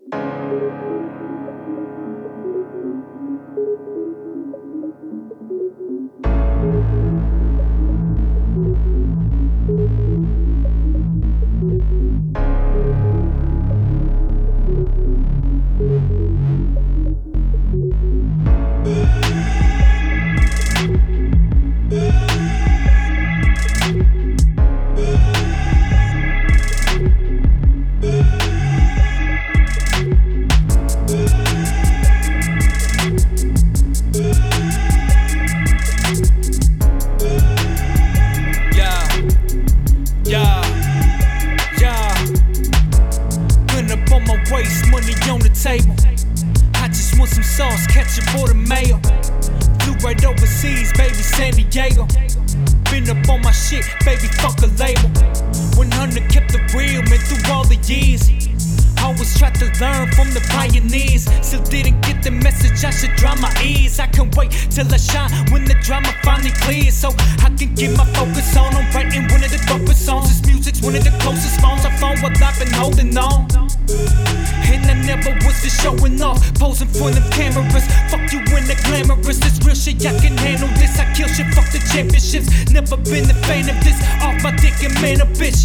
Waste money on the table. I just want some sauce, ketchup for the mayo. Flew right overseas, baby, San Diego. Been up on my shit, baby, fuck a label. 100 kept the real, man, through all the years. Always tried to learn from the pioneers. Still didn't get the message, I should dry my ears. I can wait till I shine when the drama finally clears, so I can get my focus on. I'm writing one of the dopest songs. This music's one of the closest phones I found while I've been holding on. And I never was just showing off, posing for them cameras. Fuck you in the glamorous, this real shit, I can handle this. I kill shit, fuck the championships. Never been a fan of this, off my dick and man a bitch.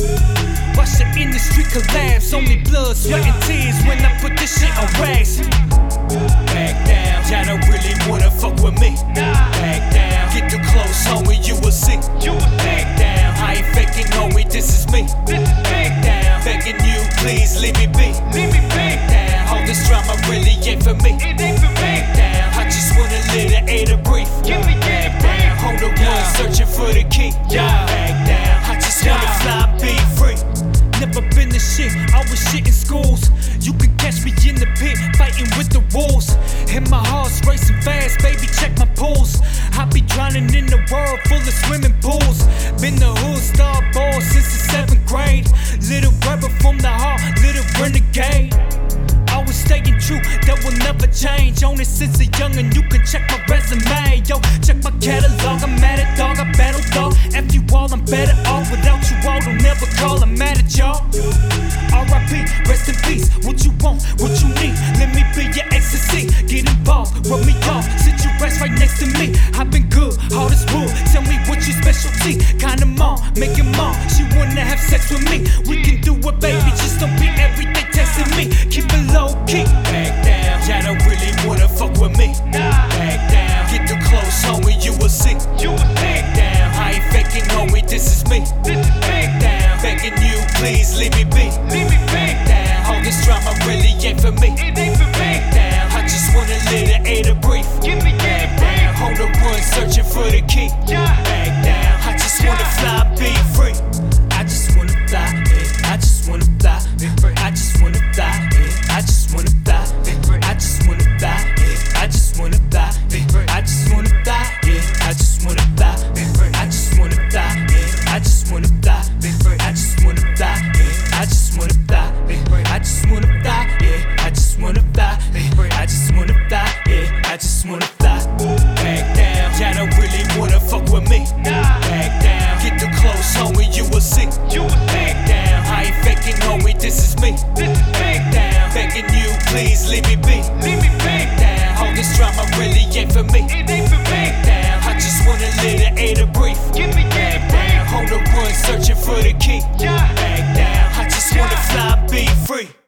Watch the industry collapse, only blood, sweat and tears when I put this shit on wax. Back down, y'all don't really wanna fuck with me. Back down, get too close, homie, you will see. Back down, I ain't faking, homie, this is me. Back down, begging you, please leave me be. Back down, all this drama really ain't for me. Back down, I just want a little air to breathe. Back down, hold the one searching for the key. Back down, I just wanna fly, be free. Never been the shit, I was shit in schools. You can catch me in the pit, fighting with the wolves. And my heart's racing fast, baby, check my pulse. I be drowning in the world full of swimming pools. Been the hood star boy since the 7th grade. Little rebel from the heart, little renegade. Always staying true, that will never change. Own it since a youngin', you can check my resume. Yo, check my catalog, I'm mad at dog, I battle dog. F you all, I'm better off. Without you all, don't never call, I'm mad at y'all. R.I.P., rest in peace, what you want, what you need. Let me be your ecstasy, get involved, rub me off. Sit your ass right next to me, I've been good, hard as wood. Tell me what your specialty, kinda mom, make it mom. She wanna have sex with me, we can do it, baby, just don't be everyday texting me. Keep it low key. Back down, y'all don't really wanna fuck with me. Back down, get too close, homie, you will see. Back down, I ain't faking, homie, this is me. Back down, begging you, please leave me be. Back down, all this drama really ain't for me. Back down, I just want a little air to breathe. Back down, hold the one searching for the key. Back down, I just wanna fly, be free. I just wanna fly, I just wanna fly, I just wanna fly, I just wanna fly, I just wanna fly, I just wanna fly, I just wanna fly, I just wanna fly, I just wanna fly, I just wanna fly, I just wanna fly, I just wanna fly, I just wanna fly, I just wanna fly, I just wanna fly, I just wanna fly. Back down, y'all don't really wanna fuck with me. Back down, get too close, homie, you will see. Back down, I ain't faking, homie, this is me. Back down, begging you, please leave me be. Back down, all this drama really ain't for me. Back down, I just want a little air to breathe. Back down, hold the one searching for the key. Back down, I just wanna fly, be free.